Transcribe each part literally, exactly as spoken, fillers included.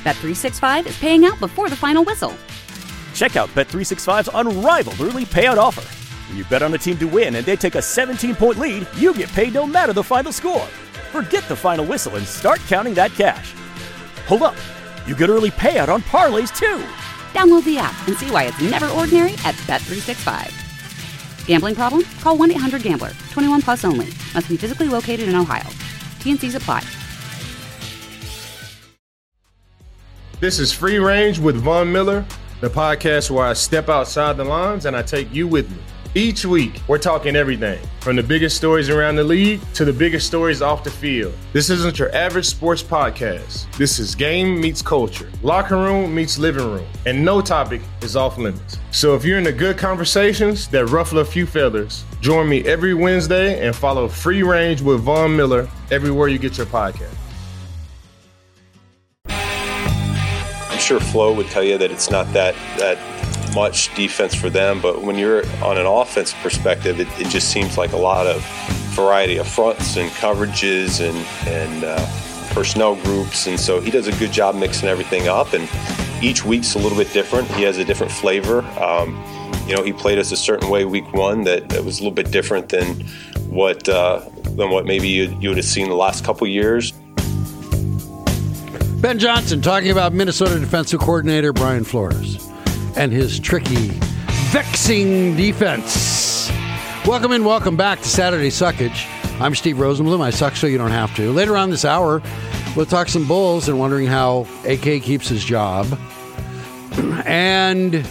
Bet three sixty-five is paying out before the final whistle. Check out Bet three sixty-five's unrivaled early payout offer. When you bet on a team to win and they take a seventeen-point lead, you get paid no matter the final score. Forget the final whistle and start counting that cash. Hold up. You get early payout on parlays, too. Download the app and see why it's never ordinary at Bet three sixty-five. Gambling problem? Call one eight hundred gambler. twenty-one plus only. Must be physically located in Ohio. T N Cs apply. This is Free Range with Von Miller, the podcast where I step outside the lines and I take you with me. Each week, we're talking everything from the biggest stories around the league to the biggest stories off the field. This isn't your average sports podcast. This is game meets culture, locker room meets living room, and no topic is off limits. So if you're into good conversations that ruffle a few feathers, join me every Wednesday and follow Free Range with Von Miller everywhere you get your podcast. I'm sure Flo would tell you that it's not that that much defense for them, but when you're on an offense perspective, it, it just seems like a lot of variety of fronts and coverages and and uh, personnel groups, and so he does a good job mixing everything up, and each week's a little bit different. He has a different flavor. Um, you know, he played us a certain way week one that, that was a little bit different than what uh, than what maybe you, you would have seen the last couple years. Ben Johnson talking about Minnesota defensive coordinator Brian Flores and his tricky, vexing defense. Welcome and welcome back to Saturday Suckage. I'm Steve Rosenblum. I suck so you don't have to. Later on this hour, we'll talk some Bulls and wondering how A K keeps his job. And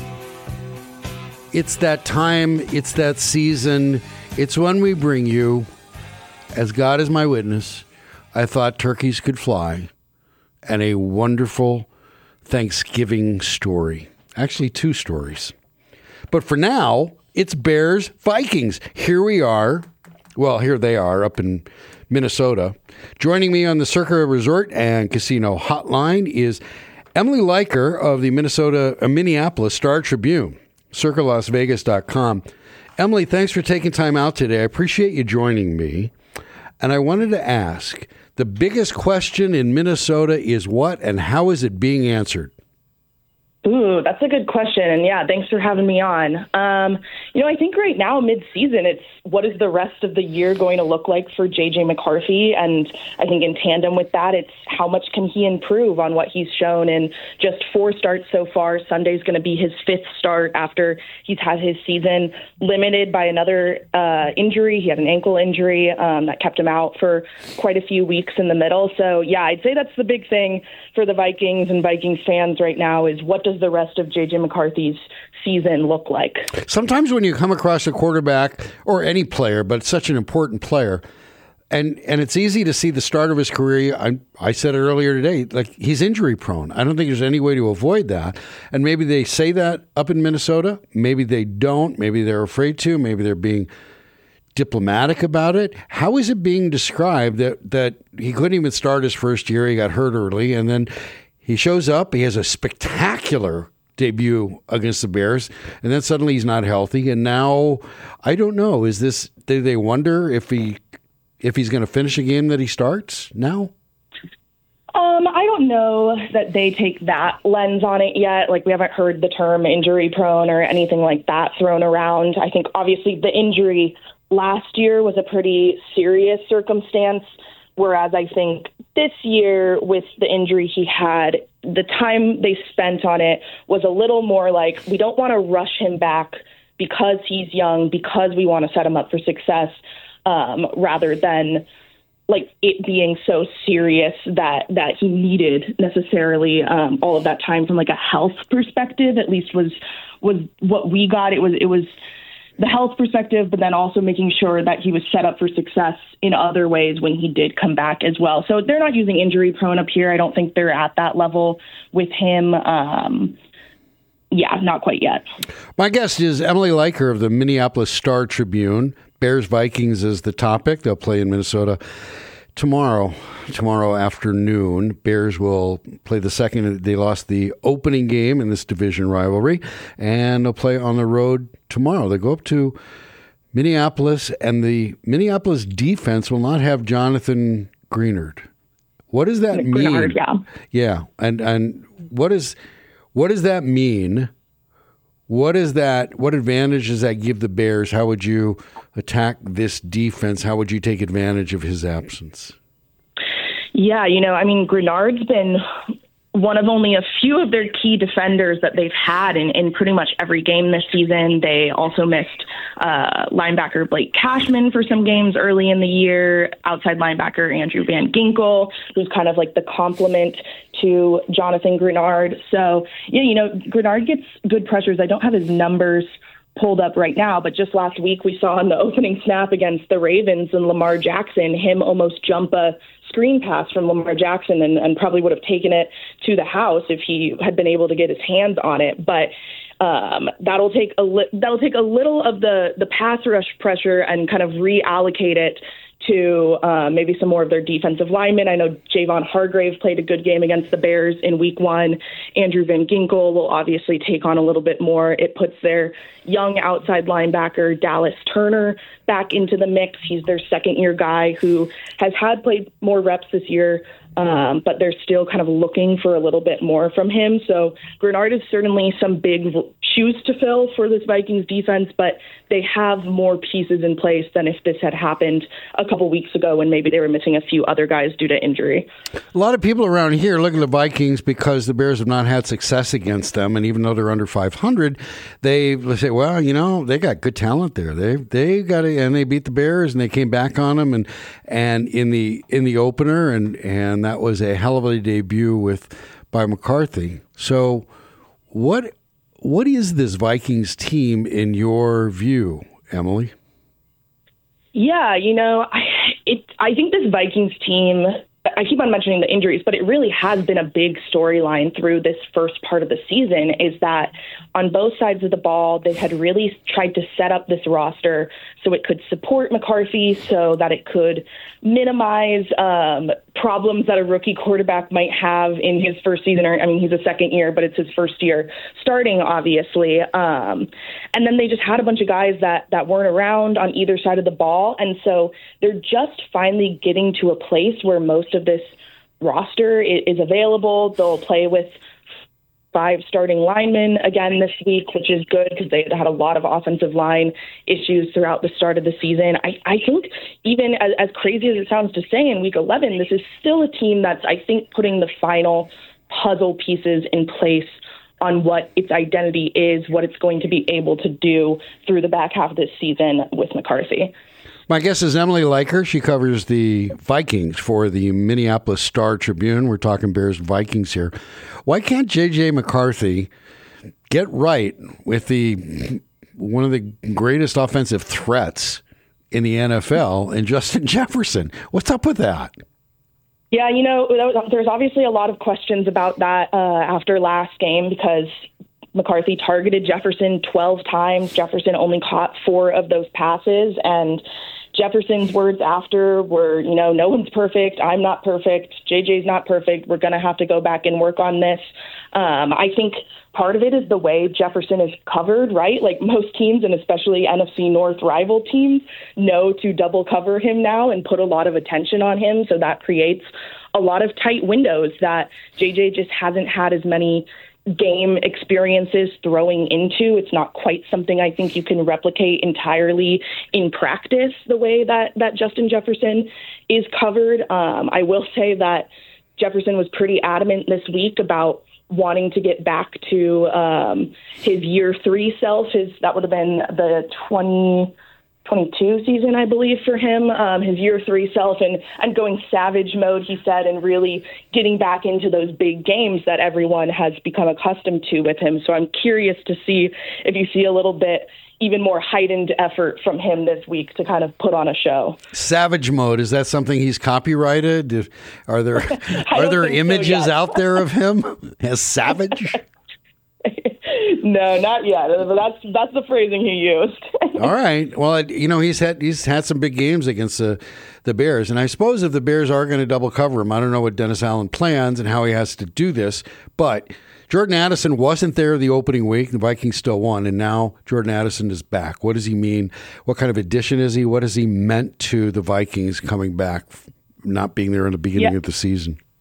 it's that time, it's that season, it's when we bring you, as God is my witness, I thought turkeys could fly, and a wonderful Thanksgiving story. Actually, two stories. But for now, it's Bears Vikings. Here we are. Well, here they are up in Minnesota. Joining me on the Circa Resort and Casino Hotline is Emily Leiker of the Minnesota, uh, Minneapolis Star Tribune, circa las vegas dot com. Emily, thanks for taking time out today. I appreciate you joining me. And I wanted to ask, the biggest question in Minnesota is what and how is it being answered? Ooh, that's a good question. And yeah, thanks for having me on. Um, you know, I think right now, mid-season, it's what is the rest of the year going to look like for J J McCarthy? And I think in tandem with that, it's how much can he improve on what he's shown in just four starts so far. Sunday's going to be his fifth start after he's had his season limited by another uh, injury. He had an ankle injury um, that kept him out for quite a few weeks in the middle. So yeah, I'd say that's the big thing for the Vikings and Vikings fans right now is what does the rest of J J McCarthy's season look like? Sometimes when you come across a quarterback or any player, but such an important player, and and it's easy to see the start of his career. I, I said it earlier today, like he's injury prone. I don't think there's any way to avoid that. And maybe they say that up in Minnesota. Maybe they don't. Maybe they're afraid to. Maybe they're being diplomatic about it. How is it being described that, that he couldn't even start his first year? He got hurt early, and then he shows up. He has a spectacular debut against the Bears, and then suddenly he's not healthy. And now, I don't know. Is this? Do they wonder if he if he's going to finish a game that he starts now? Um, I don't know that they take that lens on it yet. Like, we haven't heard the term injury prone or anything like that thrown around. I think obviously the injury last year was a pretty serious circumstance, whereas I think this year with the injury he had, the time they spent on it was a little more like, we don't want to rush him back because he's young, because we want to set him up for success, um, rather than like it being so serious that, that he needed necessarily um, all of that time from like a health perspective, at least was, was what we got. It was, it was the health perspective, but then also making sure that he was set up for success in other ways when he did come back as well. So they're not using injury prone up here. I don't think they're at that level with him. Um, yeah, not quite yet. My guest is Emily Leiker of the Minneapolis Star Tribune. Bears Vikings is the topic. They'll play in Minnesota tomorrow, tomorrow afternoon. Bears will play the second. They lost the opening game in this division rivalry, and they'll play on the road tomorrow. They go up to Minneapolis, and the Minneapolis defense will not have Jonathan Greenard. What does that mean? Grenard, yeah. Yeah, and and what is what does that mean? What is that? What advantage does that give the Bears? How would you attack this defense? How would you take advantage of his absence? Yeah, you know, I mean, Grenard's been one of only a few of their key defenders that they've had in, in pretty much every game this season. They also missed uh, linebacker Blake Cashman for some games early in the year, outside linebacker Andrew Van Ginkel, who's kind of like the complement to Jonathan Grenard. So, yeah, you know, Grenard gets good pressures. I don't have his numbers pulled up right now, but just last week we saw on the opening snap against the Ravens and Lamar Jackson, him almost jump a screen pass from Lamar Jackson and, and probably would have taken it to the house if he had been able to get his hands on it. But um, that'll take a li- that'll take a little of the the pass rush pressure and kind of reallocate it to uh, maybe some more of their defensive linemen. I know Javon Hargrave played a good game against the Bears in week one. Andrew Van Ginkel will obviously take on a little bit more. It puts their young outside linebacker, Dallas Turner, back into the mix. He's their second-year guy who has had played more reps this year, um, but they're still kind of looking for a little bit more from him. So Grenard is certainly some big shoes to fill for this Vikings defense, but they have more pieces in place than if this had happened a couple weeks ago when maybe they were missing a few other guys due to injury. A lot of people around here look at the Vikings because the Bears have not had success against them, and even though they're under five hundred, they say, well, you know, they got good talent there. They they got it, and they beat the Bears, and they came back on them, and and in the in the opener, and and that was a hell of a debut with by McCarthy. So, what what is this Vikings team in your view, Emily? Yeah, you know, I it I think this Vikings team, I keep on mentioning the injuries, but it really has been a big storyline through this first part of the season, is that on both sides of the ball, they had really tried to set up this roster so it could support McCarthy, so that it could minimize um, problems that a rookie quarterback might have in his first season. Or, I mean, he's a second year, but it's his first year starting, obviously. Um, and then they just had a bunch of guys that, that weren't around on either side of the ball. And so they're just finally getting to a place where most of this roster is, is available. They'll play with five starting linemen again this week, which is good because they had a lot of offensive line issues throughout the start of the season. I, I think even as, as crazy as it sounds to say in week eleven, this is still a team that's, I think, putting the final puzzle pieces in place on what its identity is, what it's going to be able to do through the back half of this season with McCarthy. My guest is Emily Leiker. She covers the Vikings for the Minneapolis Star-Tribune. We're talking Bears and Vikings here. Why can't J J McCarthy get right with the one of the greatest offensive threats in the N F L and Justin Jefferson? What's up with that? Yeah, you know, there's obviously a lot of questions about that uh, after last game because McCarthy targeted Jefferson twelve times. Jefferson only caught four of those passes, and Jefferson's words after were, you know, no one's perfect. I'm not perfect. J J's not perfect. We're going to have to go back and work on this. Um, I think part of it is the way Jefferson is covered, right? Like most teams, and especially N F C North rival teams, know to double cover him now and put a lot of attention on him. So that creates a lot of tight windows that J J just hasn't had as many game experiences throwing into. It's not quite something I think you can replicate entirely in practice the way that, that Justin Jefferson is covered. Um, I will say that Jefferson was pretty adamant this week about wanting to get back to um, his year three self. His that would have been the twenty twenty-two season, I believe, for him, um, his year three self, and, and going savage mode, he said, and really getting back into those big games that everyone has become accustomed to with him. So I'm curious to see if you see a little bit even more heightened effort from him this week to kind of put on a show. Savage mode, is that something he's copyrighted? If, are there are there images so, yes. out there of him as Savage? No, not yet. That's that's the phrasing he used. All right. Well, you know, he's had he's had some big games against the the Bears, and I suppose if the Bears are going to double cover him, I don't know what Dennis Allen plans and how he has to do this, but Jordan Addison wasn't there the opening week. The Vikings still won, and now Jordan Addison is back. What does he mean? What kind of addition is he? What has he meant to the Vikings coming back, not being there in the beginning yeah. of the season?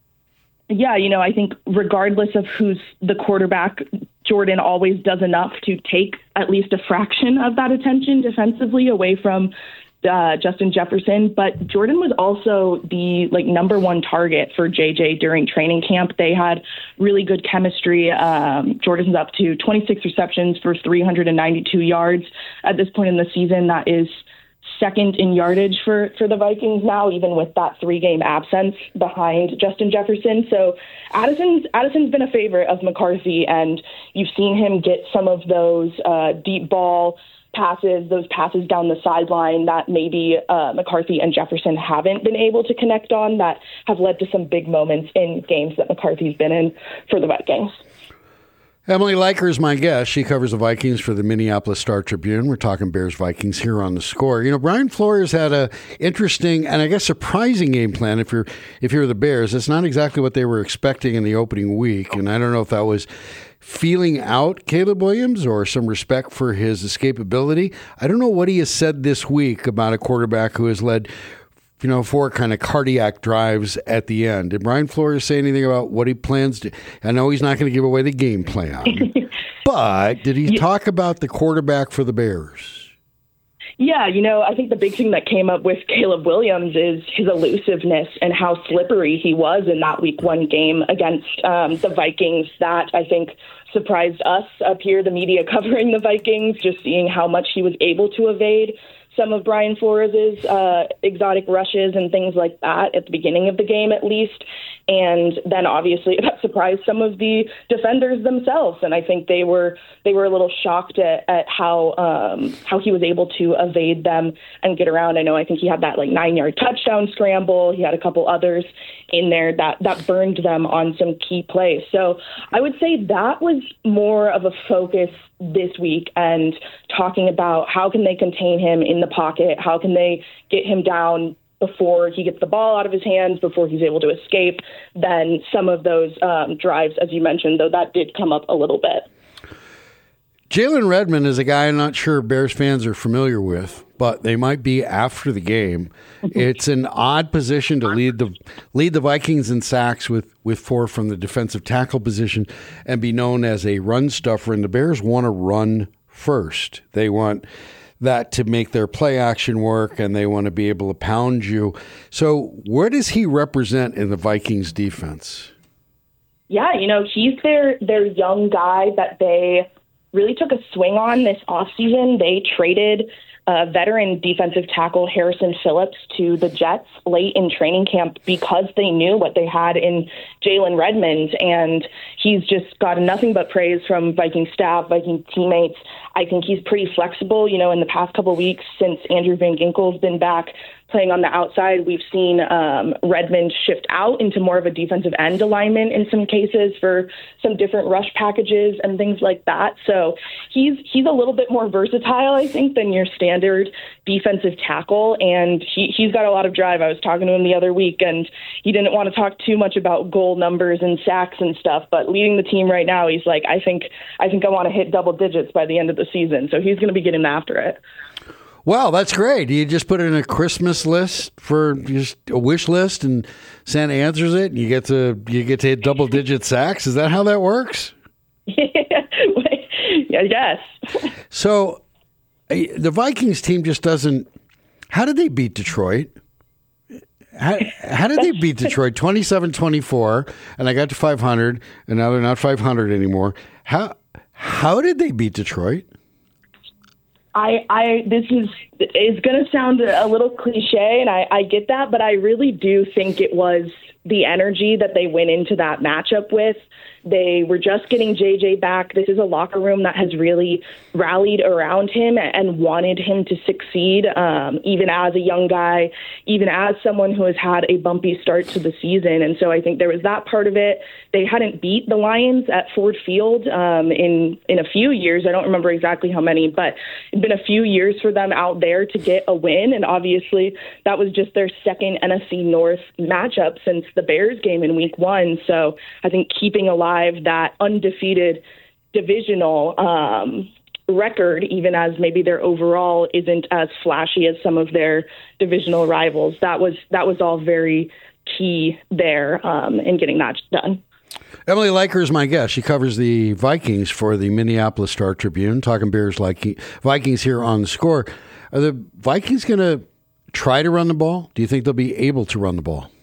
Yeah, you know, I think regardless of who's the quarterback, Jordan always does enough to take at least a fraction of that attention defensively away from uh, Justin Jefferson. But Jordan was also the like number one target for J J during training camp. They had really good chemistry. Um, Jordan's up to twenty-six receptions for three hundred ninety-two yards at this point in the season. That is second in yardage for, for the Vikings now, even with that three-game absence behind Justin Jefferson. So Addison's Addison's been a favorite of McCarthy, and you've seen him get some of those uh, deep ball passes, those passes down the sideline that maybe uh, McCarthy and Jefferson haven't been able to connect on that have led to some big moments in games that McCarthy's been in for the Vikings. Emily Leiker is my guest. She covers the Vikings for the Minneapolis Star-Tribune. We're talking Bears-Vikings here on The Score. You know, Brian Flores had a interesting and I guess surprising game plan. If you're if you're the Bears, it's not exactly what they were expecting in the opening week, and I don't know if that was feeling out Caleb Williams or some respect for his escapability. I don't know what he has said this week about a quarterback who has led, you know, four kind of cardiac drives at the end. Did Brian Flores say anything about what he plans to? I know he's not going to give away the game plan, but did he talk about the quarterback for the Bears? Yeah, you know, I think the big thing that came up with Caleb Williams is his elusiveness and how slippery he was in that week one game against um, the Vikings. That, I think, surprised us up here, the media covering the Vikings, just seeing how much he was able to evade some of Brian Flores' uh, exotic rushes and things like that at the beginning of the game, at least. And then obviously that surprised some of the defenders themselves. And I think they were they were a little shocked at, at how um, how he was able to evade them and get around. I know I think he had that like nine yard touchdown scramble. He had a couple others in there that, that burned them on some key plays. So I would say that was more of a focus this week, and talking about how can they contain him in the pocket, how can they get him down before he gets the ball out of his hands, before he's able to escape, then some of those um, drives, as you mentioned, though that did come up a little bit. Jalen Redmond is a guy I'm not sure Bears fans are familiar with, but they might be after the game. It's an odd position to lead the lead the Vikings in sacks with, with four from the defensive tackle position and be known as a run stuffer. And the Bears want to run first. They want that to make their play action work, and they want to be able to pound you. So where does he represent in the Vikings defense? Yeah, you know, he's their their young guy that they really took a swing on this offseason. They traded uh, veteran defensive tackle Harrison Phillips to the Jets late in training camp because they knew what they had in Jalen Redmond, and he's just gotten nothing but praise from Viking staff, Viking teammates. I think he's pretty flexible. You know, in the past couple of weeks since Andrew Van Ginkel's been back playing on the outside, we've seen um, Redmond shift out into more of a defensive end alignment in some cases for some different rush packages and things like that. So he's he's a little bit more versatile, I think, than your standard defensive tackle, and he, he's got a lot of drive. I was talking to him the other week, and he didn't want to talk too much about goal numbers and sacks and stuff, but leading the team right now, he's like, I think I think I want to hit double digits by the end of the season. So he's going to be getting after it. Well, that's great. You just put it in a Christmas list for just a wish list, and Santa answers it, and you get to you get to hit double digit sacks. Is that how that works? Yeah, yes. So the Vikings team just doesn't. How did they beat Detroit? How, how did they beat Detroit twenty-seven twenty-four? And I got to five hundred, and now they're not five hundred anymore. How how did they beat Detroit? I, I, this is, is going to sound a little cliche, and I, I get that, but I really do think it was the energy that they went into that matchup with. They were just getting J J back. This is a locker room that has really rallied around him and wanted him to succeed, um, even as a young guy, even as someone who has had a bumpy start to the season. And so I think there was that part of it. They hadn't beat the Lions at Ford Field um, in, in a few years. I don't remember exactly how many, but it'd been a few years for them out there to get a win. And obviously that was just their second N F C North matchup since the Bears game in week one. So I think keeping alive that undefeated divisional um, record, even as maybe their overall isn't as flashy as some of their divisional rivals, that was that was all very key there um, in getting that done. Emily Leiker is my guest. She covers the Vikings for the Minneapolis Star Tribune, talking Bears like Vikings here on The Score. Are the Vikings going to try to run the ball? Do you think they'll be able to run the ball?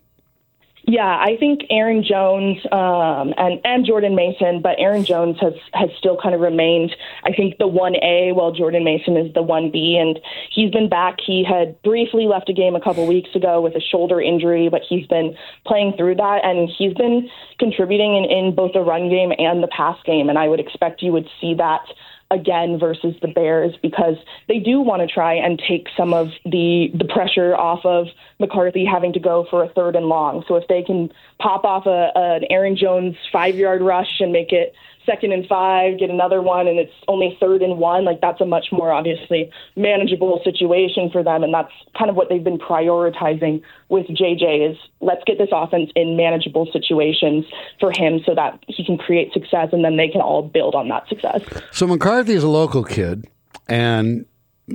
Yeah, I think Aaron Jones um, and, and Jordan Mason, but Aaron Jones has, has still kind of remained, I think, the one A, while Jordan Mason is the one B, and he's been back. He had briefly left a game a couple weeks ago with a shoulder injury, but he's been playing through that, and he's been contributing in, in both the run game and the pass game, and I would expect you would see that again versus the Bears, because they do want to try and take some of the the pressure off of McCarthy having to go for a third and long. So if they can pop off a, an Aaron Jones five-yard rush and make it second and five, get another one, and it's only third and one, like that's a much more obviously manageable situation for them. And that's kind of what they've been prioritizing with J J, is let's get this offense in manageable situations for him so that he can create success, and then they can all build on that success. So McCarthy is a local kid, and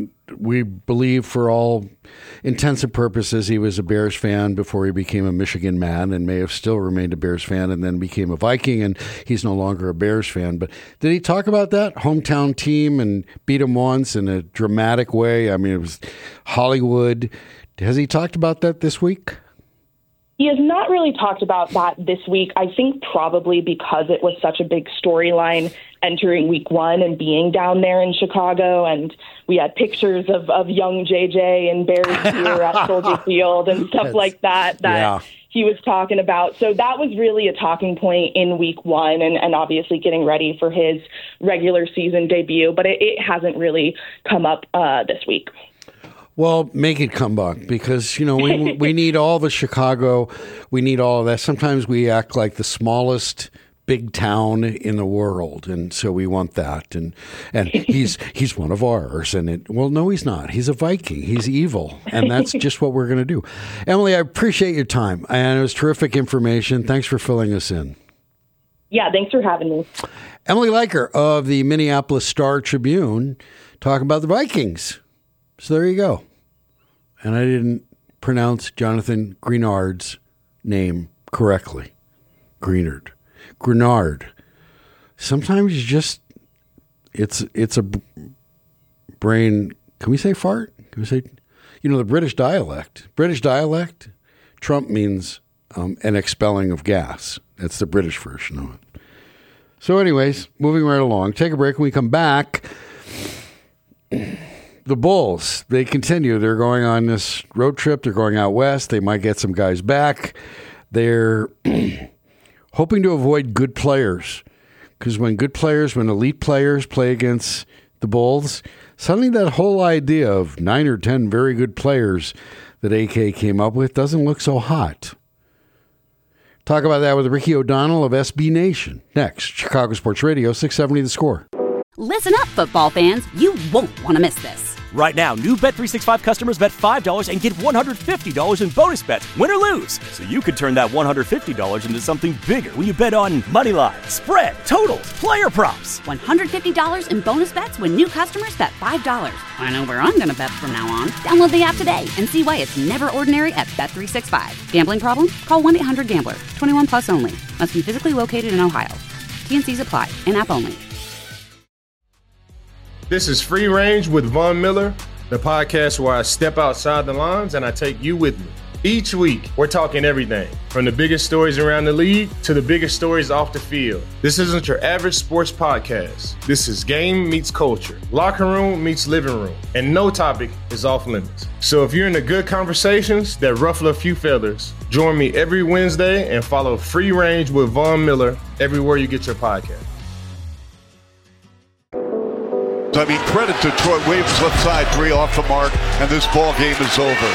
we believe for all intents and purposes he was a Bears fan before he became a Michigan man, and may have still remained a Bears fan and then became a Viking, and he's no longer a Bears fan. But did he talk about that hometown team and beat him once in a dramatic way? I mean, it was Hollywood. Has he talked about that this week? He has not really talked about that this week. I think probably because it was such a big storyline entering week one and being down there in Chicago. And we had pictures of, of young J J and Bears gear at Soldier Field and stuff That's, like that that yeah. he was talking about. So that was really a talking point in week one, and, and obviously getting ready for his regular season debut. But it, it hasn't really come up uh, this week. Well, make it come back, because, you know, we we need all the Chicago. We need all of that. Sometimes we act like the smallest big town in the world, and so we want that. And and he's he's one of ours. And it well, no, he's not. He's a Viking. He's evil, and that's just what we're going to do. Emily, I appreciate your time, and it was terrific information. Thanks for filling us in. Yeah, thanks for having me. Emily Leiker of the Minneapolis Star Tribune, talking about the Vikings. So there you go. And I didn't pronounce Jonathan Greenard's name correctly. Greenard. Grenard. Sometimes you just, it's it's a brain, can we say fart? Can we say, you know, the British dialect. British dialect, Trump means um, an expelling of gas. That's the British version of it. So anyways, moving right along. Take a break. When we come back, the Bulls, they continue. They're going on this road trip. They're going out west. They might get some guys back. They're hoping to avoid good players, because when good players, when elite players play against the Bulls, suddenly that whole idea of nine or ten very good players that A K came up with doesn't look so hot. Talk about that with Ricky O'Donnell of S B Nation. Next, Chicago Sports Radio, six seventy The Score. Listen up, football fans. You won't want to miss this. Right now, new Bet three sixty-five customers bet five dollars and get one hundred fifty dollars in bonus bets, win or lose. So you could turn that one hundred fifty dollars into something bigger when you bet on money line, spread, totals, player props. one hundred fifty dollars in bonus bets when new customers bet five dollars. I know where I'm going to bet from now on. Download the app today and see why it's never ordinary at Bet three sixty-five. Gambling problem? Call one eight hundred gambler. twenty-one plus only. Must be physically located in Ohio. T N Cs apply. In-app only. This is Free Range with Von Miller, the podcast where I step outside the lines and I take you with me. Each week, we're talking everything from the biggest stories around the league to the biggest stories off the field. This isn't your average sports podcast. This is game meets culture, locker room meets living room, and no topic is off limits. So if you're into good conversations that ruffle a few feathers, join me every Wednesday and follow Free Range with Von Miller everywhere you get your podcast. I mean, credit to Troy Williams, left side three off the mark, and this ball game is over.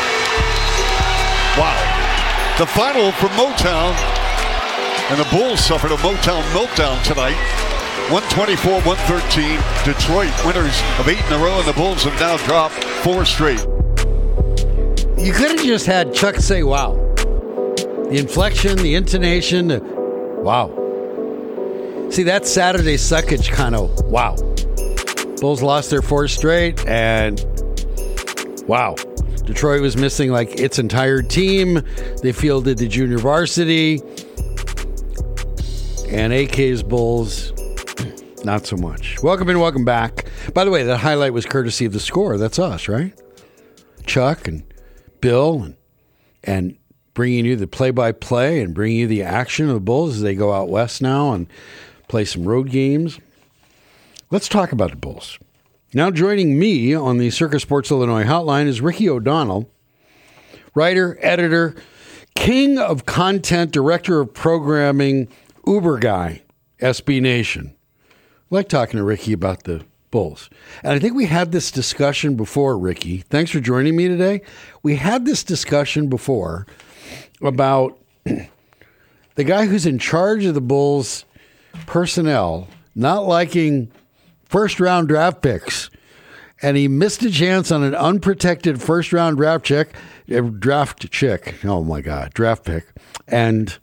Wow. The final for Motown, and the Bulls suffered a Motown meltdown tonight. one twenty-four one thirteen. Detroit winners of eight in a row, and the Bulls have now dropped four straight. You could have just had Chuck say, wow. The inflection, the intonation, the, wow. See, that's Saturday suckage kind of wow. Bulls lost their four straight, and wow. Detroit was missing like its entire team. They fielded the junior varsity. And A K's Bulls, not so much. Welcome and welcome back. By the way, that highlight was courtesy of The Score. That's us, right? Chuck and Bill and, and bringing you the play-by-play and bringing you the action of the Bulls as they go out west now and play some road games. Let's talk about the Bulls. Now joining me on the Circus Sports Illinois hotline is Ricky O'Donnell, writer, editor, king of content, director of programming, Uber guy, S B Nation. I like talking to Ricky about the Bulls. And I think we had this discussion before, Ricky. Thanks for joining me today. We had this discussion before about the guy who's in charge of the Bulls personnel not liking first-round draft picks, and he missed a chance on an unprotected first-round draft check, uh, draft chick. Oh my God, draft pick, and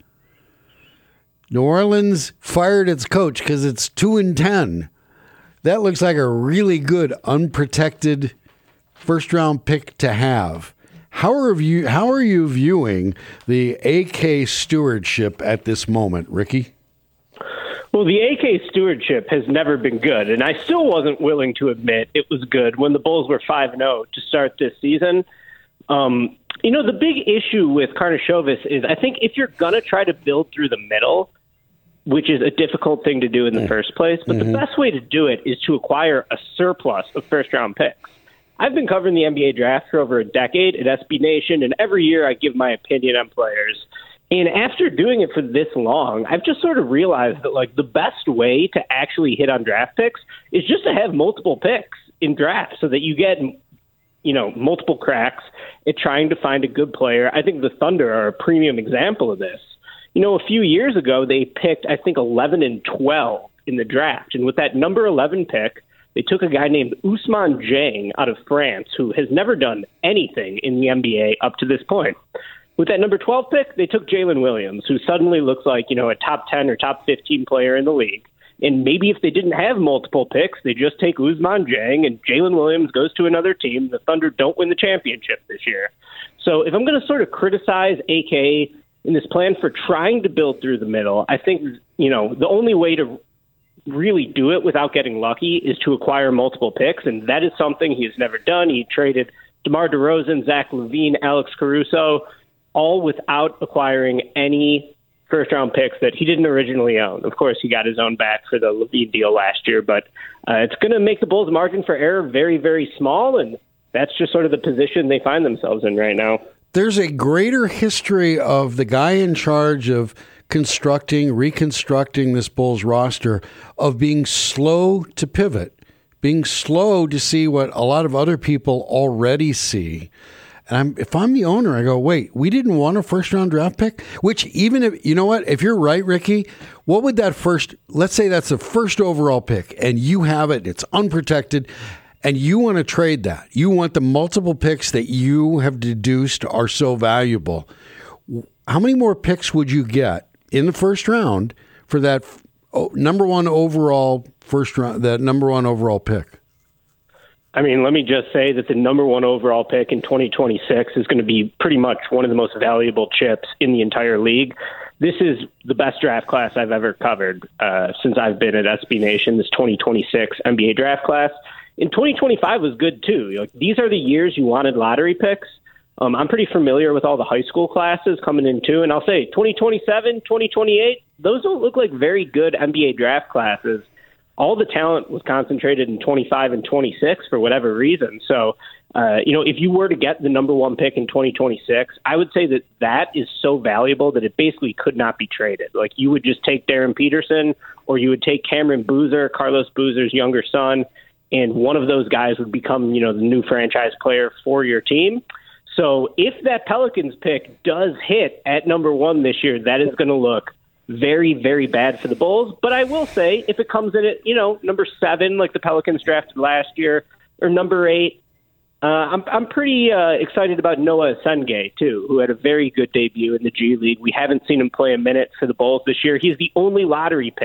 New Orleans fired its coach because it's two and ten. That looks like a really good unprotected first-round pick to have. How are you? How are you viewing the A K stewardship at this moment, Ricky? Well, the A K stewardship has never been good, and I still wasn't willing to admit it was good when the Bulls were five and oh to start this season. Um, you know, the big issue with Karnisovas is I think if you're going to try to build through the middle, which is a difficult thing to do in the first place, but mm-hmm. the best way to do it is to acquire a surplus of first-round picks. I've been covering the N B A draft for over a decade at S B Nation, and every year I give my opinion on players. And after doing it for this long, I've just sort of realized that, like, the best way to actually hit on draft picks is just to have multiple picks in drafts so that you get, you know, multiple cracks at trying to find a good player. I think the Thunder are a premium example of this. You know, a few years ago, they picked, I think, eleven and twelve in the draft. And with that number eleven pick, they took a guy named Ousmane Dieng out of France, who has never done anything in the N B A up to this point. With that number twelve pick, they took Jalen Williams, who suddenly looks like, you know, a top ten or top fifteen player in the league. And maybe if they didn't have multiple picks, they just take Ousmane Dieng and Jalen Williams goes to another team. The Thunder don't win the championship this year. So if I'm going to sort of criticize A K in this plan for trying to build through the middle, I think, you know, the only way to really do it without getting lucky is to acquire multiple picks. And that is something he has never done. He traded DeMar DeRozan, Zach LaVine, Alex Caruso, all without acquiring any first-round picks that he didn't originally own. Of course, he got his own back for the LaVine deal last year, but uh, it's going to make the Bulls' margin for error very, very small, and that's just sort of the position they find themselves in right now. There's a greater history of the guy in charge of constructing, reconstructing this Bulls roster of being slow to pivot, being slow to see what a lot of other people already see. And I'm, if I'm the owner, I go, wait, we didn't want a first-round draft pick? Which even if, you know what, if you're right, Ricky, what would that first, let's say that's the first overall pick, and you have it, it's unprotected, and you want to trade that. You want the multiple picks that you have deduced are so valuable. How many more picks would you get in the first round for that number one overall first round, that number one overall pick? I mean, let me just say that the number one overall pick in twenty twenty-six is going to be pretty much one of the most valuable chips in the entire league. This is the best draft class I've ever covered uh, since I've been at S B Nation, this twenty twenty-six N B A draft class. And twenty twenty-five was good, too. Like, these are the years you wanted lottery picks. Um, I'm pretty familiar with all the high school classes coming in, too. And I'll say twenty twenty-seven, twenty twenty-eight, those don't look like very good N B A draft classes. All the talent was concentrated in twenty-five and twenty-six for whatever reason. So, uh, you know, if you were to get the number one pick in twenty twenty-six, I would say that that is so valuable that it basically could not be traded. Like, you would just take Darren Peterson, or you would take Cameron Boozer, Carlos Boozer's younger son, and one of those guys would become, you know, the new franchise player for your team. So if that Pelicans pick does hit at number one this year, that is going to look very, very bad for the Bulls. But I will say, if it comes in at, you know, number seven, like the Pelicans drafted last year, or number eight, uh, I'm I'm pretty uh, excited about Noah Sengay, too, who had a very good debut in the G League. We haven't seen him play a minute for the Bulls this year. He's the only lottery pick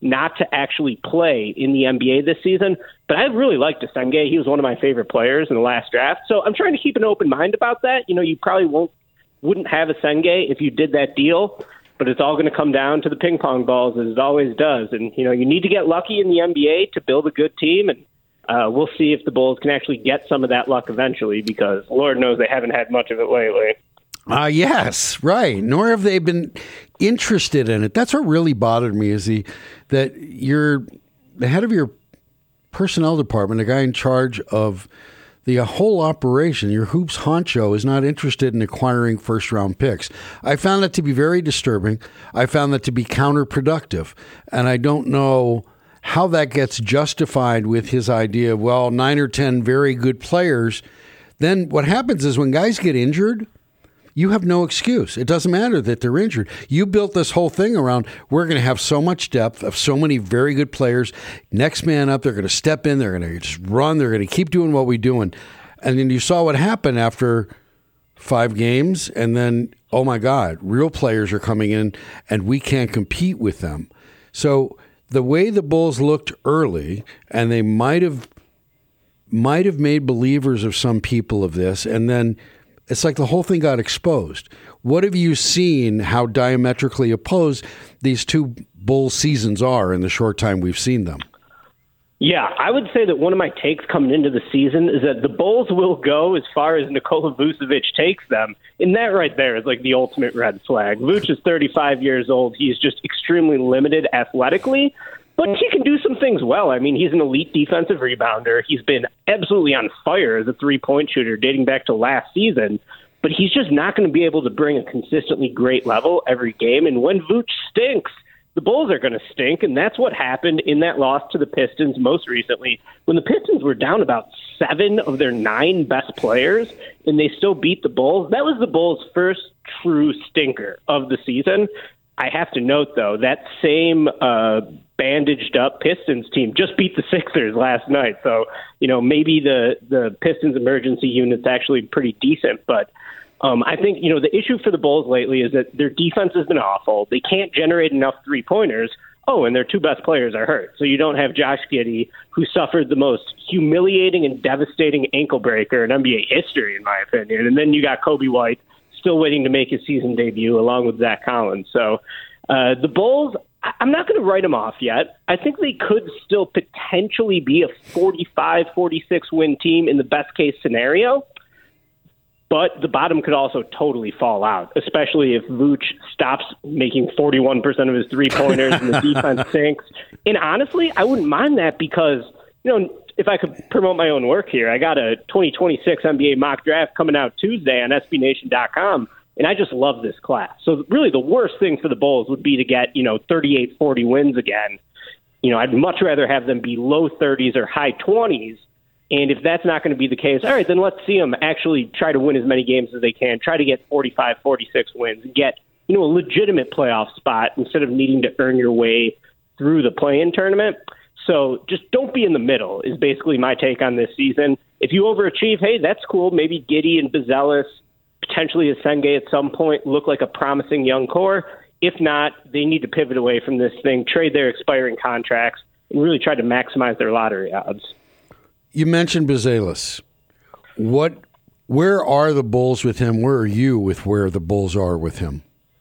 not to actually play in the N B A this season. But I really liked Senge. He was one of my favorite players in the last draft. So I'm trying to keep an open mind about that. You know, you probably won't wouldn't have Senge if you did that deal, but it's all going to come down to the ping pong balls, as it always does. And, you know, you need to get lucky in the N B A to build a good team. And uh, we'll see if the Bulls can actually get some of that luck eventually, because Lord knows they haven't had much of it lately. Uh, yes, right. Nor have they been interested in it. That's what really bothered me, is the that you're the head of your personnel department, the guy in charge of the whole operation, your hoops honcho, is not interested in acquiring first-round picks. I found that to be very disturbing. I found that to be counterproductive. And I don't know how that gets justified with his idea of, well, nine or ten very good players. Then what happens is when guys get injured, you have no excuse. It doesn't matter that they're injured. You built this whole thing around, we're going to have so much depth of so many very good players. Next man up, they're going to step in, they're going to just run, they're going to keep doing what we're doing. And then you saw what happened after five games, and then, oh my God, real players are coming in, and we can't compete with them. So the way the Bulls looked early, and they might have might have made believers of some people of this, and then it's like the whole thing got exposed. What have you seen how diametrically opposed these two Bulls seasons are in the short time we've seen them? Yeah, I would say that one of my takes coming into the season is that the Bulls will go as far as Nikola Vucevic takes them. And that right there is like the ultimate red flag. Vuce is thirty-five years old. He's just extremely limited athletically, but he can do some things well. I mean, he's an elite defensive rebounder. He's been absolutely on fire as a three-point shooter dating back to last season, but he's just not going to be able to bring a consistently great level every game. And when Vooch stinks, the Bulls are going to stink, and that's what happened in that loss to the Pistons most recently. When the Pistons were down about seven of their nine best players, and they still beat the Bulls, that was the Bulls' first true stinker of the season. I have to note, though, that same uh, bandaged-up Pistons team just beat the Sixers last night. So, you know, maybe the, the Pistons emergency unit's actually pretty decent. But um, I think, you know, the issue for the Bulls lately is that their defense has been awful. They can't generate enough three-pointers. Oh, and their two best players are hurt. So you don't have Josh Giddey, who suffered the most humiliating and devastating ankle breaker in N B A history, in my opinion. And then you got Kobe White, still waiting to make his season debut, along with Zach Collins. So uh, the Bulls, I'm not going to write them off yet. I think they could still potentially be a forty-five, forty-six win team in the best case scenario. But the bottom could also totally fall out, especially if Vooch stops making forty-one percent of his three-pointers and the defense sinks. And honestly, I wouldn't mind that because, you know, if I could promote my own work here, I got a twenty twenty-six N B A mock draft coming out Tuesday on S B Nation dot com, and I just love this class. So really the worst thing for the Bulls would be to get, you know, thirty-eight, forty wins again. You know, I'd much rather have them be low thirties or high twenties. And if that's not going to be the case, all right, then let's see them actually try to win as many games as they can, try to get forty-five, forty-six wins and get, you know, a legitimate playoff spot instead of needing to earn your way through the play-in tournament. So just don't be in the middle is basically my take on this season. If you overachieve, hey, that's cool. Maybe Giddey and Buzelis, potentially Senge at some point, look like a promising young core. If not, they need to pivot away from this thing, trade their expiring contracts, and really try to maximize their lottery odds. You mentioned Buzelis. What, where are the Bulls with him? Where are you with where the Bulls are with him?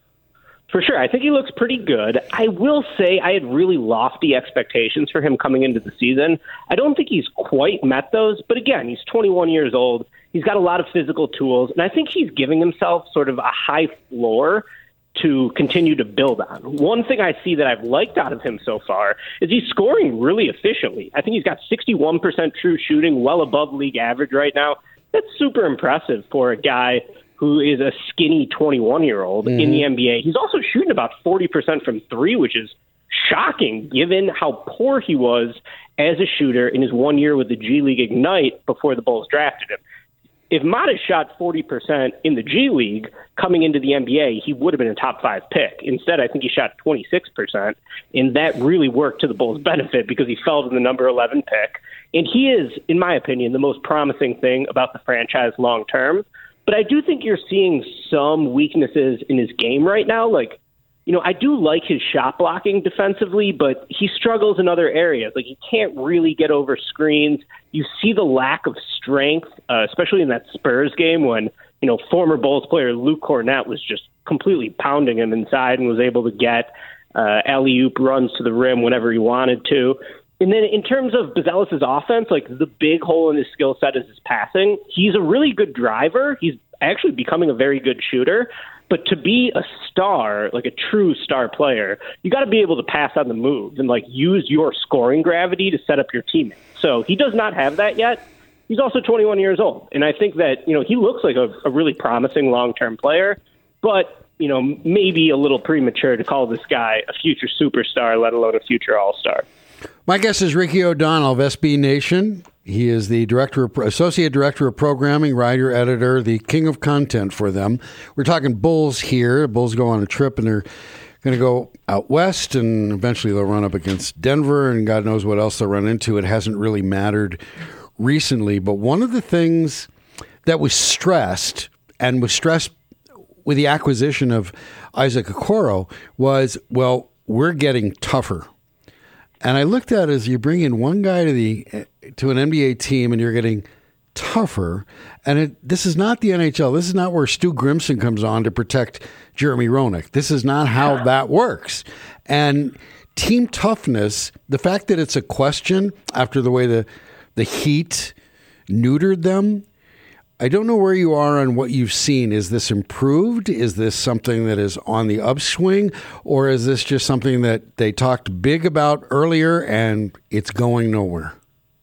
For sure. I think he looks pretty good. I will say I had really lofty expectations for him coming into the season. I don't think he's quite met those, but again, he's twenty-one years old. He's got a lot of physical tools, and I think he's giving himself sort of a high floor to continue to build on. One thing I see that I've liked out of him so far is he's scoring really efficiently. I think he's got sixty-one percent true shooting, well above league average right now. That's super impressive for a guy who is a skinny twenty-one-year-old mm-hmm. in the N B A. He's also shooting about forty percent from three, which is shocking given how poor he was as a shooter in his one year with the G League Ignite before the Bulls drafted him. If Mata shot forty percent in the G League coming into the N B A, he would have been a top five pick. Instead, I think he shot twenty-six percent, and that really worked to the Bulls' benefit because he fell to the number eleven pick. And he is, in my opinion, the most promising thing about the franchise long term. But I do think you're seeing some weaknesses in his game right now. Like, you know, I do like his shot blocking defensively, but he struggles in other areas. Like, he can't really get over screens. You see the lack of strength, uh, especially in that Spurs game when, you know, former Bulls player Luke Cornett was just completely pounding him inside and was able to get uh, alley-oop runs to the rim whenever he wanted to. And then in terms of Buzelis' offense, like, the big hole in his skill set is his passing. He's a really good driver. He's actually becoming a very good shooter. But to be a star, like a true star player, you got to be able to pass on the move and, like, use your scoring gravity to set up your teammates. So he does not have that yet. He's also twenty-one years old. And I think that, you know, he looks like a, a really promising long-term player, but, you know, maybe a little premature to call this guy a future superstar, let alone a future all-star. My guest is Ricky O'Donnell of S B Nation. He is the director, of, associate director of programming, writer, editor, the king of content for them. We're talking Bulls here. The Bulls go on a trip, and they're going to go out west, and eventually they'll run up against Denver, and God knows what else they'll run into. It hasn't really mattered recently, but one of the things that was stressed, and was stressed with the acquisition of Isaac Okoro, was, well, we're getting tougher. And I looked at it as you bring in one guy to the to an N B A team and you're getting tougher. And it, this is not the N H L. This is not where Stu Grimson comes on to protect Jeremy Roenick. This is not how that works. And team toughness, the fact that it's a question after the way the the Heat neutered them, I don't know where you are on what you've seen. Is this improved? Is this something that is on the upswing? Or is this just something that they talked big about earlier and it's going nowhere?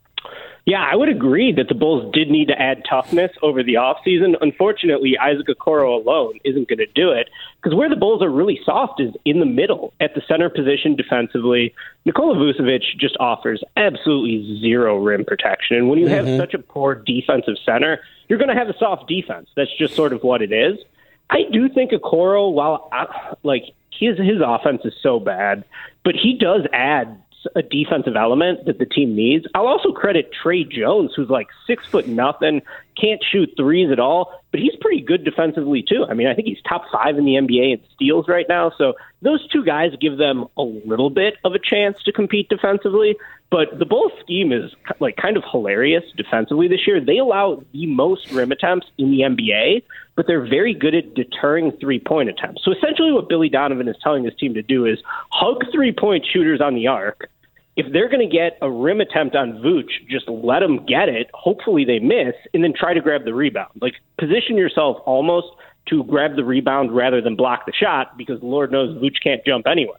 Yeah, I would agree that the Bulls did need to add toughness over the offseason. Unfortunately, Isaac Okoro alone isn't going to do it, because where the Bulls are really soft is in the middle at the center position defensively. Nikola Vucevic just offers absolutely zero rim protection. And when you have mm-hmm. such a poor defensive center, you're going to have a soft defense. That's just sort of what it is. I do think Okoro, while I, like his his offense is so bad, but he does add a defensive element that the team needs. I'll also credit Trey Jones, who's like six foot nothing, can't shoot threes at all, but he's pretty good defensively too. I mean, I think he's top five in the N B A in steals right now. So those two guys give them a little bit of a chance to compete defensively. But the Bulls scheme is like kind of hilarious defensively this year. They allow the most rim attempts in the N B A, but they're very good at deterring three-point attempts. So essentially what Billy Donovan is telling his team to do is hug three-point shooters on the arc. If they're going to get a rim attempt on Vooch, just let them get it. Hopefully they miss, and then try to grab the rebound. Like, position yourself almost to grab the rebound rather than block the shot, because Lord knows Vooch can't jump anyway.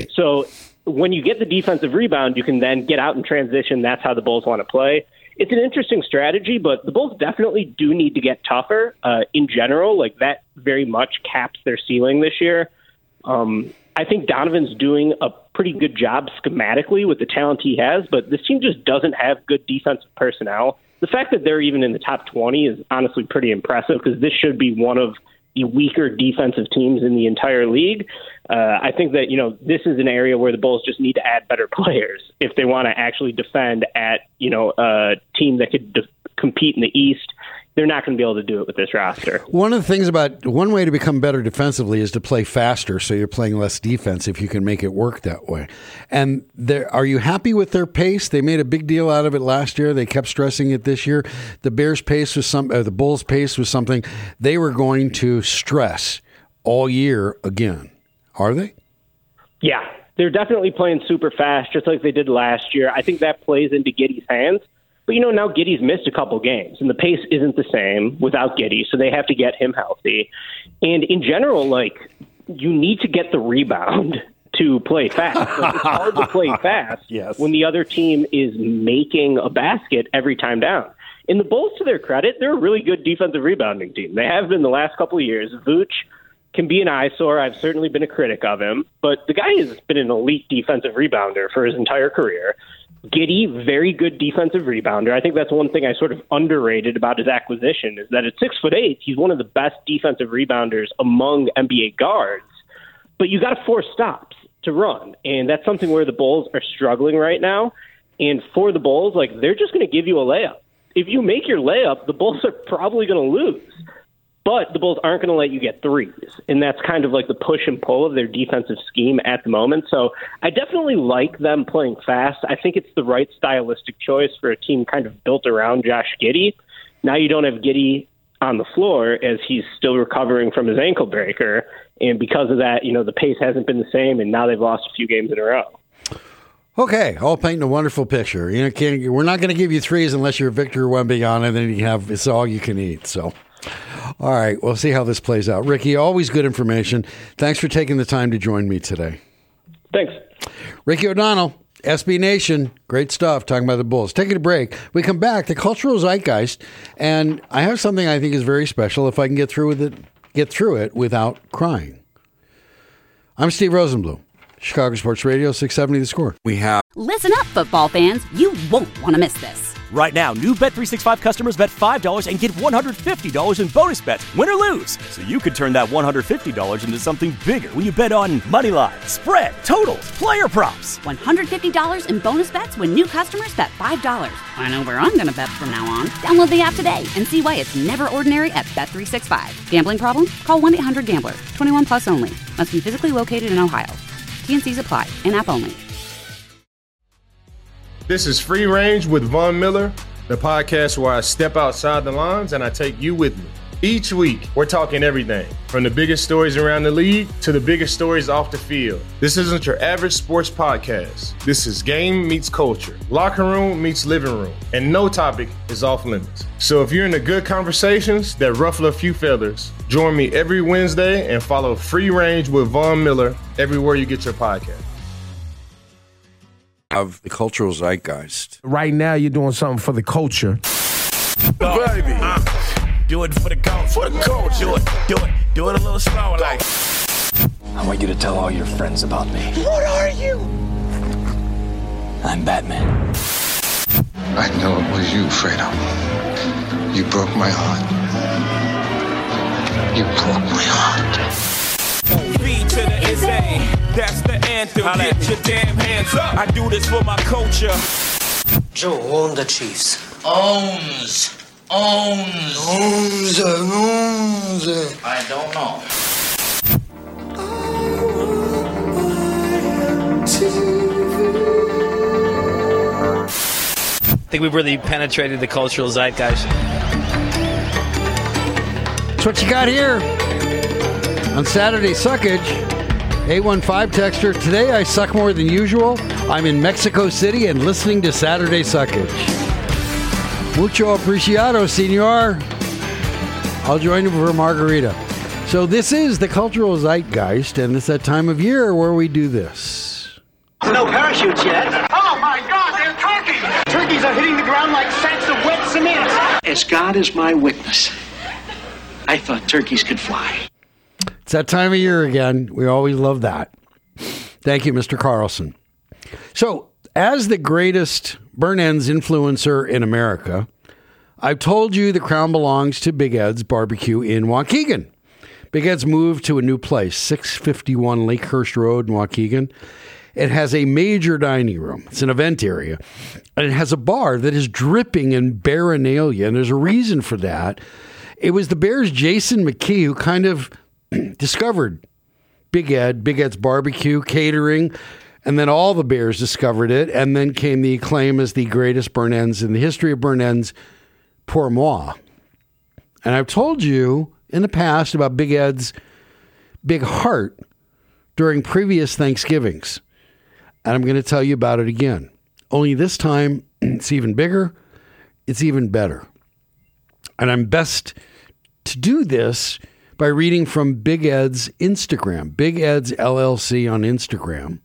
So when you get the defensive rebound, you can then get out and transition. That's how the Bulls want to play. It's an interesting strategy, but the Bulls definitely do need to get tougher uh, in general. Like, that very much caps their ceiling this year. Um, I think Donovan's doing a pretty good job schematically with the talent he has, but this team just doesn't have good defensive personnel. The fact that they're even in the top twenty is honestly pretty impressive, because this should be one of the weaker defensive teams in the entire league. Uh, I think that, you know, this is an area where the Bulls just need to add better players if they want to actually defend at, you know, a team that could de- compete in the East. They're not going to be able to do it with this roster. One of the things about one way to become better defensively is to play faster, so you're playing less defense if you can make it work that way. And are you happy with their pace? They made a big deal out of it last year. They kept stressing it this year. The Bears' pace was some, uh, the Bulls' pace was something they were going to stress all year again. Are they? Yeah, they're definitely playing super fast, just like they did last year. I think that plays into Giddey's hands. But, you know, now Giddey's missed a couple games, and the pace isn't the same without Giddey, so they have to get him healthy. And in general, like, you need to get the rebound to play fast. Like, it's hard to play fast yes. when the other team is making a basket every time down. And the Bulls, to their credit, they're a really good defensive rebounding team. They have been the last couple of years. Vooch can be an eyesore. I've certainly been a critic of him, but the guy has been an elite defensive rebounder for his entire career. Giddey, very good defensive rebounder. I think that's one thing I sort of underrated about his acquisition, is that at six foot eight, he's one of the best defensive rebounders among N B A guards. But you got to force stops to run, and that's something where the Bulls are struggling right now. And for the Bulls, like, they're just going to give you a layup. If you make your layup, the Bulls are probably going to lose. But the Bulls aren't going to let you get threes, and that's kind of like the push and pull of their defensive scheme at the moment. So I definitely like them playing fast. I think it's the right stylistic choice for a team kind of built around Josh Giddey. Now you don't have Giddey on the floor as he's still recovering from his ankle breaker, and because of that, you know, the pace hasn't been the same, and now they've lost a few games in a row. Okay, all painting a wonderful picture. You know, can't, we're not going to give you threes unless you're Victor Wembanyama, and then you have it's all you can eat. So, all right, we'll see how this plays out. Ricky, always good information. Thanks for taking the time to join me today. Thanks, Ricky O'Donnell, S B Nation, great stuff. Talking about the Bulls. Taking a break. We come back. The cultural zeitgeist, and I have something I think is very special. If I can get through with it, get through it without crying. I'm Steve Rosenbloom. Chicago Sports Radio, six seventy The Score. We have. Listen up, football fans. You won't want to miss this. Right now, new Bet three sixty-five customers bet five dollars and get one hundred fifty dollars in bonus bets, win or lose. So you could turn that one hundred fifty dollars into something bigger when you bet on money line, spread, totals, player props. one hundred fifty dollars in bonus bets when new customers bet five dollars. I know where I'm going to bet from now on. Download the app today and see why it's never ordinary at Bet three sixty-five. Gambling problem? Call one eight hundred gambler. twenty-one plus only. Must be physically located in Ohio. T N Cs apply. In-app only. This is Free Range with Von Miller, the podcast where I step outside the lines and I take you with me. Each week, we're talking everything from the biggest stories around the league to the biggest stories off the field. This isn't your average sports podcast. This is game meets culture, locker room meets living room, and no topic is off limits. So if you're into good conversations that ruffle a few feathers, join me every Wednesday and follow Free Range with Von Miller everywhere you get your podcast. Of the cultural zeitgeist. Right now, you're doing something for the culture. Baby. Uh, do it for the culture. For the culture. Do it, do it, do it a little slower, like. I want you to tell all your friends about me. What are you? I'm Batman. I know it was you, Fredo. You broke my heart. You broke my heart. B to the is A. That's the anthem. Get your damn hands up. I do this for my culture. Joe own the Chiefs. Owns. Owns. Owns. Owns. I don't know. I think we've really penetrated the cultural zeitgeist. That's what you got here on Saturday Suckage. eight one five texter. Today I suck more than usual. I'm in Mexico City and listening to Saturday Suckage. Mucho apreciado, senor. I'll join you for a margarita. So this is the cultural zeitgeist, and it's that time of year where we do this. No parachutes yet. Oh my God, they're turkeys! Turkeys are hitting the ground like sacks of wet cement. As God is my witness, I thought turkeys could fly. It's that time of year again. We always love that. Thank you, Mister Carlson. So, as the greatest Burn Ends influencer in America, I've told you the crown belongs to Big Ed's Barbecue in Waukegan. Big Ed's moved to a new place, six fifty-one Lakehurst Road in Waukegan. It has a major dining room. It's an event area. And it has a bar that is dripping in Baranalia, and there's a reason for that. It was the Bears' Jason McKee who kind of discovered Big Ed, Big Ed's Barbecue, catering, and then all the Bears discovered it, and then came the acclaim as the greatest burn ends in the history of burn ends, pour moi. And I've told you in the past about Big Ed's big heart during previous Thanksgivings, and I'm going to tell you about it again. Only this time, it's even bigger, it's even better. And I'm best to do this by reading from Big Ed's Instagram, Big Ed's L L C on Instagram.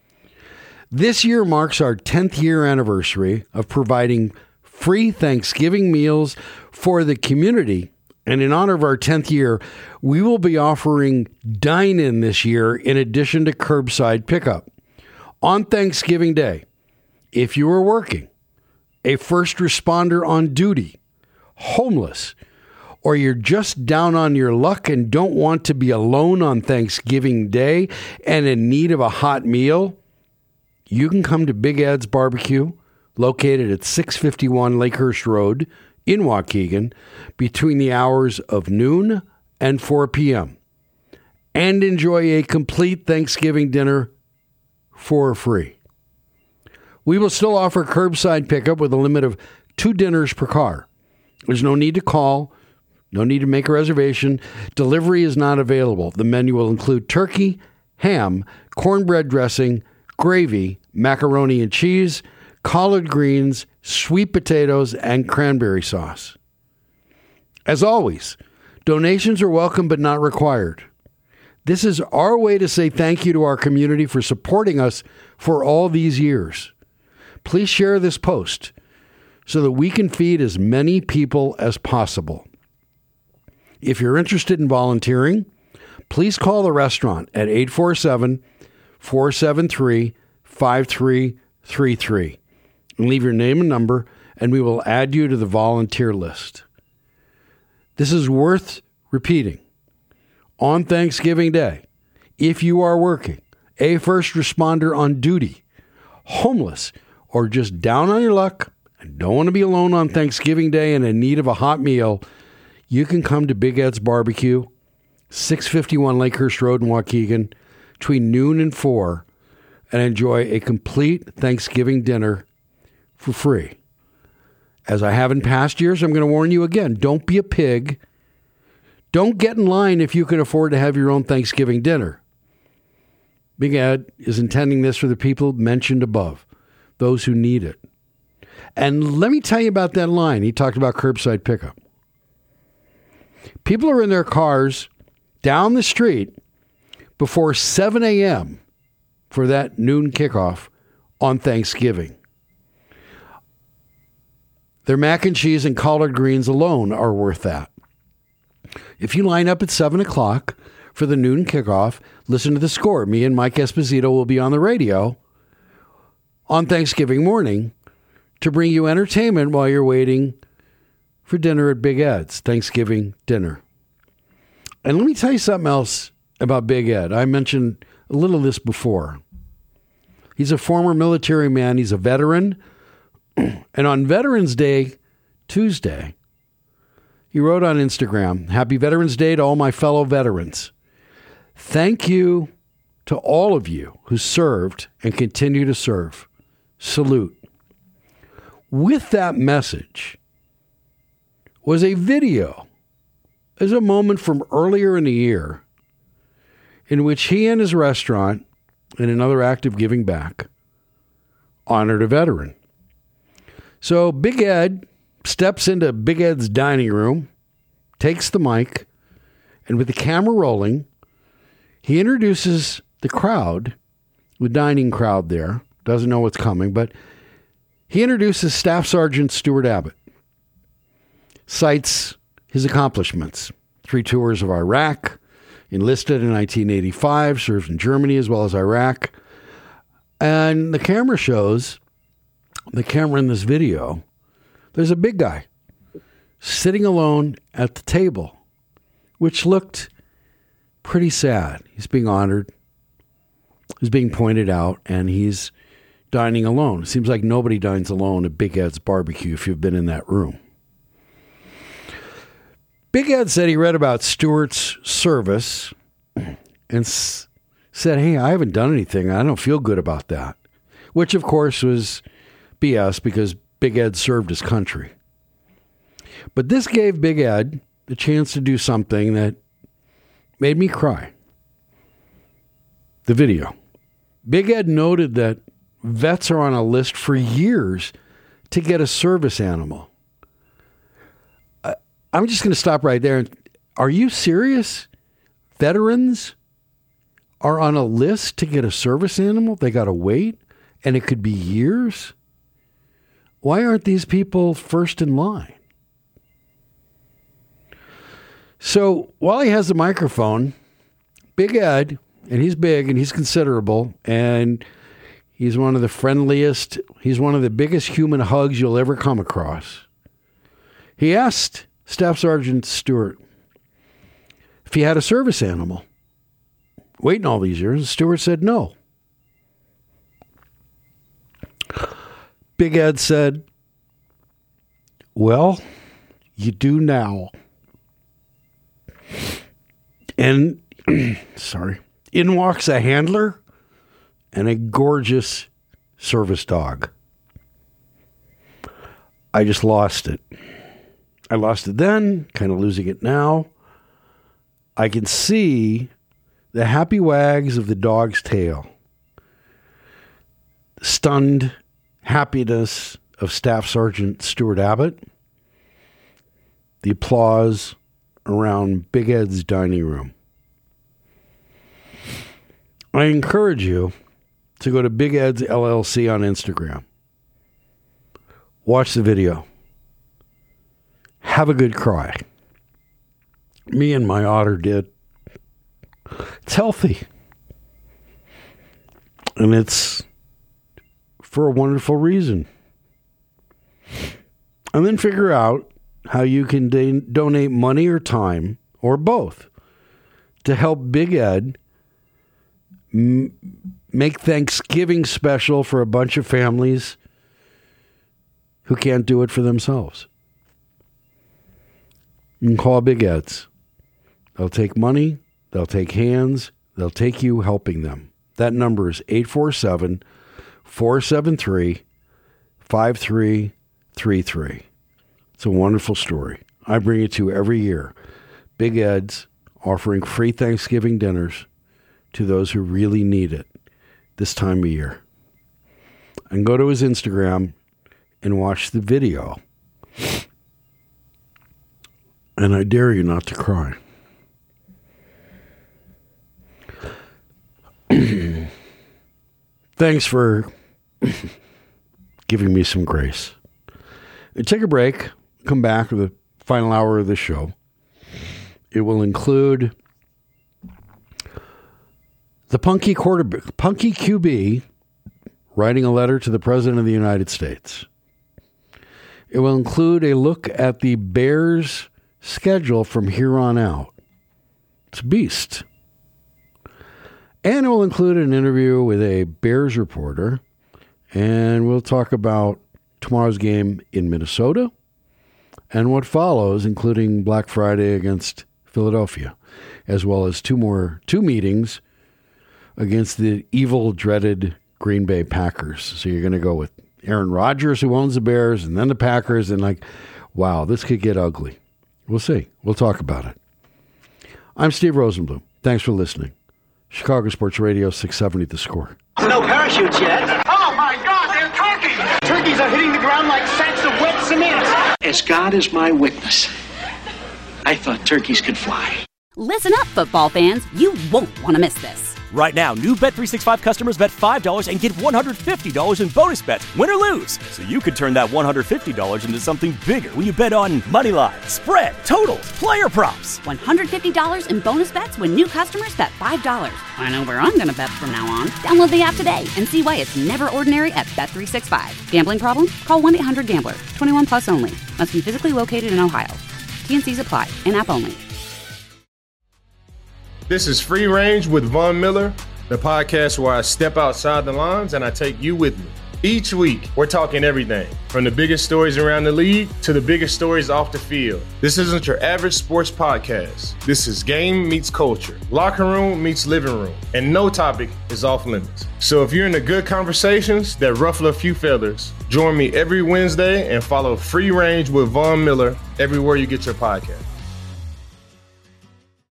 This year marks our tenth year anniversary of providing free Thanksgiving meals for the community. And in honor of our tenth year, we will be offering dine-in this year in addition to curbside pickup. On Thanksgiving Day, if you are working, a first responder on duty, homeless, or you're just down on your luck and don't want to be alone on Thanksgiving Day and in need of a hot meal, you can come to Big Ed's Barbecue, located at six fifty-one Lakehurst Road in Waukegan, between the hours of noon and four p.m. and enjoy a complete Thanksgiving dinner for free. We will still offer curbside pickup with a limit of two dinners per car. There's no need to call, no need to make a reservation. Delivery is not available. The menu will include turkey, ham, cornbread dressing, gravy, macaroni and cheese, collard greens, sweet potatoes, and cranberry sauce. As always, donations are welcome but not required. This is our way to say thank you to our community for supporting us for all these years. Please share this post so that we can feed as many people as possible. If you're interested in volunteering, please call the restaurant at eight four seven, four seven three, five three three three and leave your name and number, and we will add you to the volunteer list. This is worth repeating. On Thanksgiving Day, if you are working, a first responder on duty, homeless, or just down on your luck and don't want to be alone on Thanksgiving Day and in need of a hot meal, you can come to Big Ed's Barbecue, six fifty-one Lakehurst Road in Waukegan, between noon and four, and enjoy a complete Thanksgiving dinner for free. As I have in past years, I'm going to warn you again, don't be a pig. Don't get in line if you can afford to have your own Thanksgiving dinner. Big Ed is intending this for the people mentioned above, those who need it. And let me tell you about that line. He talked about curbside pickup. People are in their cars down the street before seven a.m. for that noon kickoff on Thanksgiving. Their mac and cheese and collard greens alone are worth that. If you line up at seven o'clock for the noon kickoff, listen to The Score. Me and Mike Esposito will be on the radio on Thanksgiving morning to bring you entertainment while you're waiting for dinner at Big Ed's, Thanksgiving dinner. And let me tell you something else about Big Ed. I mentioned a little of this before. He's a former military man. He's a veteran. And on Veterans Day, Tuesday, he wrote on Instagram, "Happy Veterans Day to all my fellow veterans. Thank you to all of you who served and continue to serve. Salute." With that message was a video. There's a moment from earlier in the year in which he and his restaurant, in another act of giving back, honored a veteran. So Big Ed steps into Big Ed's dining room, takes the mic, and with the camera rolling, he introduces the crowd, the dining crowd there, doesn't know what's coming, but he introduces Staff Sergeant Stuart Abbott, cites his accomplishments, three tours of Iraq, enlisted in nineteen eighty-five, served in Germany as well as Iraq. And the camera shows, the camera in this video, there's a big guy sitting alone at the table, which looked pretty sad. He's being honored. He's being pointed out, and he's dining alone. It seems like nobody dines alone at Big Ed's Barbecue if you've been in that room. Big Ed said he read about Stuart's service and s- said, hey, I haven't done anything. I don't feel good about that, which, of course, was B S because Big Ed served his country. But this gave Big Ed the chance to do something that made me cry. The video. Big Ed noted that vets are on a list for years to get a service animal. Uh, I'm just going to stop right there. Are you serious? Veterans are on a list to get a service animal? They got to wait, and it could be years? Why aren't these people first in line? So while he has the microphone, Big Ed, and he's big and he's considerable, and he's one of the friendliest, he's one of the biggest human hugs you'll ever come across. He asked Staff Sergeant Stewart if he had a service animal. Waiting all these years, Stewart said no. Big Ed said, well, you do now. And, sorry, in walks a handler and a gorgeous service dog. I just lost it. I lost it then, kind of losing it now. I can see the happy wags of the dog's tail. The stunned happiness of Staff Sergeant Stuart Abbott. The applause around Big Ed's dining room. I encourage you to go to Big Ed's L L C on Instagram. Watch the video. Have a good cry. Me and my otter did. It's healthy. And it's for a wonderful reason. And then figure out how you can da- donate money or time, or both, to help Big Ed m- make Thanksgiving special for a bunch of families who can't do it for themselves. You can call Big Ed's. They'll take money, they'll take hands, they'll take you helping them. That number is eight four seven, four seven three, five three three three. It's a wonderful story. I bring it to you every year. Big Ed's offering free Thanksgiving dinners to those who really need it this time of year. And go to his Instagram and watch the video. And I dare you not to cry. Thanks for giving me some grace. And take a break. Come back for the final hour of the show. It will include the punky quarterback, punky Q B, writing a letter to the President of the United States. It will include a look at the Bears' schedule from here on out. It's a beast. And it will include an interview with a Bears reporter. And we'll talk about tomorrow's game in Minnesota and what follows, including Black Friday against Philadelphia, as well as two more, two meetings against the evil, dreaded Green Bay Packers. So you're going to go with Aaron Rodgers, who owns the Bears, and then the Packers, and like, wow, this could get ugly. We'll see. We'll talk about it. I'm Steve Rosenblum. Thanks for listening. Chicago Sports Radio, six seventy The Score. No parachutes yet. Oh, my God, they're turkeys! Turkeys are hitting the ground like sacks of wet cement. As God is my witness, I thought turkeys could fly. Listen up, football fans. You won't want to miss this. Right now, new Bet three sixty-five customers bet five dollars and get one hundred fifty dollars in bonus bets, win or lose. So you could turn that one hundred fifty dollars into something bigger when you bet on money line, spread, totals, player props. one hundred fifty dollars in bonus bets when new customers bet five dollars. I know where I'm going to bet from now on. Download the app today and see why it's never ordinary at Bet three sixty-five. Gambling problem? Call one eight hundred gambler. twenty-one plus only. Must be physically located in Ohio. T N Cs apply. In-app only. This is Free Range with Von Miller, the podcast where I step outside the lines and I take you with me. Each week, we're talking everything from the biggest stories around the league to the biggest stories off the field. This isn't your average sports podcast. This is game meets culture, locker room meets living room, and no topic is off limits. So if you're into good conversations that ruffle a few feathers, join me every Wednesday and follow Free Range with Von Miller everywhere you get your podcast.